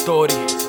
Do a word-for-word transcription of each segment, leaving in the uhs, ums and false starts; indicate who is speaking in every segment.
Speaker 1: Tori,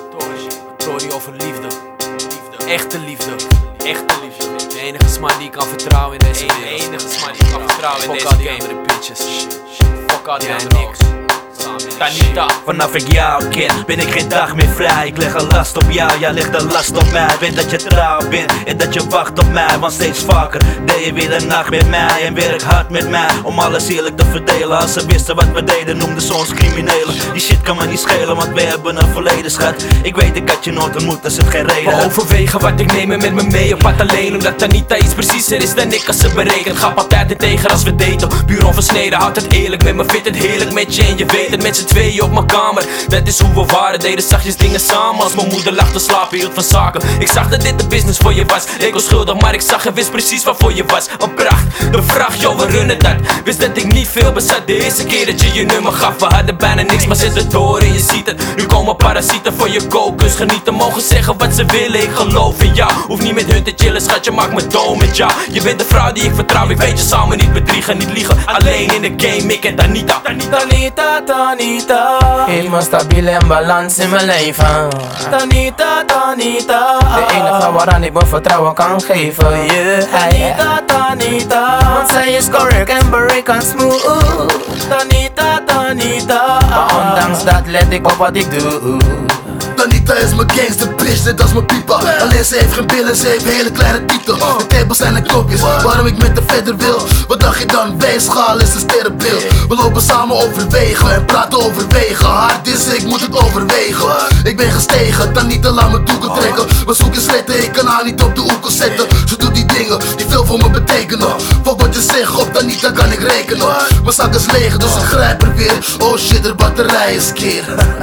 Speaker 1: Tori over liefde. Echte liefde, echte liefde. De enige sman die ik kan vertrouwen in deze wereld. De enige sman die ik kan vertrouwen in deze game. Fuck al die andere bitches. Fuck al die andere niks. Tanita.
Speaker 2: Vanaf ik jou ken, ben ik geen dag meer vrij. Ik leg een last op jou, jij legt een last op mij. Weet dat je trouw bent en dat je wacht op mij. Want steeds vaker deed je weer een nacht met mij. En werk hard met mij, om alles eerlijk te verdelen. Als ze wisten wat we deden, noemden ze ons criminelen. Die shit kan me niet schelen, want we hebben een verleden, schat. Ik weet, ik had je nooit ontmoet, als het geen reden had.
Speaker 1: Overwegen wat ik neem met me mee op pad alleen. Omdat Tanita iets preciezer is dan ik als ze berekent. Ga altijd in tegen als we daten, puur onversneden. Houd het eerlijk met me, vind het heerlijk met je. En je weet het, met z'n tweeën op mijn kamer. Dat is hoe we waren, deden zachtjes dingen samen. Als mijn moeder lag te slapen, hield van zaken. Ik zag dat dit de business voor je was. Ik was schuldig, maar ik zag en wist precies waarvoor je was. Een pracht, de vraag, joh, we runnen dat. Wist dat ik niet veel bezat, de eerste keer dat je je nummer gaf. We hadden bijna niks, maar zit er door en je ziet het. Nu komen parasieten voor je kokens. Genieten, mogen zeggen wat ze willen, ik geloof in jou. Hoef niet met hun te chillen, schat, je maakt me dom met jou. Je bent de vrouw die ik vertrouw, ik weet je zal me niet bedriegen. Niet liegen, alleen in de game, ik en Tanita.
Speaker 3: Tanita, Tanita, geef me stabiel en balans in mijn leven. Tanita, Tanita, de enige waaraan ik me vertrouwen kan geven. Yeah. Tanita, Tanita, want zij is correct en berekend smooth. Tanita, Tanita, maar ondanks dat let ik op wat ik doe.
Speaker 4: Tanita is mijn gangster bitch, net als mijn pipa. Alleen ze heeft geen billen, ze heeft hele kleine tieten. De tables zijn de klokjes, waarom ik met haar verder wil. Wat dacht je dan? Weegschaal is een sterrenbeeld. We lopen samen overwegen en praten over wegen. Hard is, ik moet het overwegen. Ik ben gestegen, Tanita laat me doeken trekken. We zoeken sletten, ik kan haar niet op de oekel zetten. Ze doet die dingen die veel voor me betekenen. Fuck wat je zegt, op Tanita kan ik rekenen. Mijn zak is leeg, dus ik grijp er weer. Oh shit, de batterij is keer.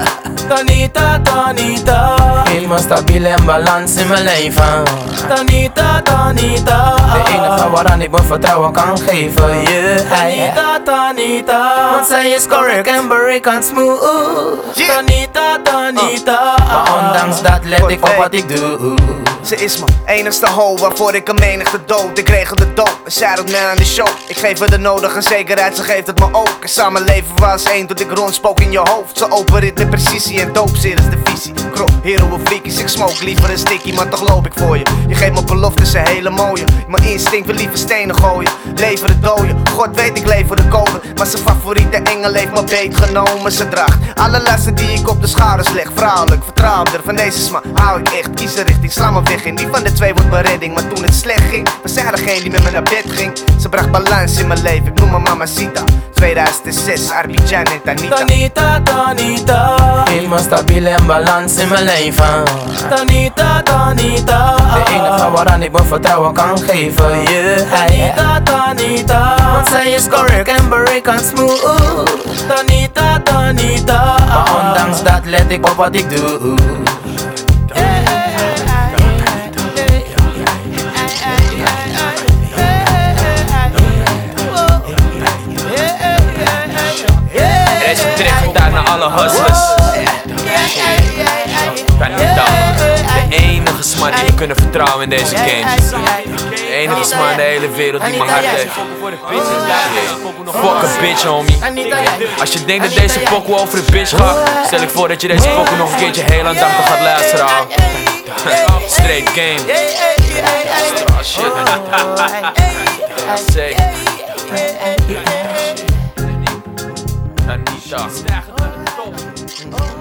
Speaker 3: Tanita, Tanita, geef me stabiel en balans in mijn leven. Tanita, Tanita, de enige waaraan ik me vertrouwen kan geven. Yeah. Tanita, Tanita, want zij is correct en berekend smooth. Tanita, Tanita, maar ondanks dat let ik op wat ik doe.
Speaker 5: Ze is mijn enigste hoe waarvoor ik een menigte dood. Ik regel de dood en zij doet mij aan de show. Ik geef haar de nodige zekerheid, ze geeft het me ook. En samen leven we als één tot ik rondspook in je hoofd. Ze opereert met precisie en dope, zeer is de visie. Krop, hero of freakies, ik smoke liever een sticky, maar toch loop ik voor je. Je geeft me beloftes, een hele mooie. Mijn instinct wil liever stenen gooien, leven de dooien. God weet ik leef voor de code, maar zijn favoriete engel heeft me beet genomen. Ze draagt alle lasten die ik op de schouders leg. Vrouwelijk, vertrouwder, van deze smaak hou ik echt. Kies een richting, sla me weg in. Die van de twee wordt mijn redding, maar toen het slecht ging, was zij degene die met me naar bed ging. Ze bracht balans in mijn leven, ik noem me Mamacita. tweeduizend zes, Arbidjan en Tanita.
Speaker 3: Tanita, Tanita, geef me stabiel en balans in mijn leven. Tanita, Tanita, de enige waaraan ik me vertrouwen kan geven. Yeah. Tanita, Tanita, want zij is correct en berekend smooth. Tanita, Tanita, maar ondanks dat let ik op wat ik doe.
Speaker 1: Deze trek daar naar alle hustlers. Tanita, de enige sman die we kunnen vertrouwen in deze game. De enige sman in de hele wereld die mijn hart heeft. Fuck a bitch, homie. Als je denkt dat deze pokoe over een bitch gaat, stel ik voor dat je deze pokoe nog een keertje heel aandachtig gaat luisteren. Straight game. Straw shit. Say. Tanita.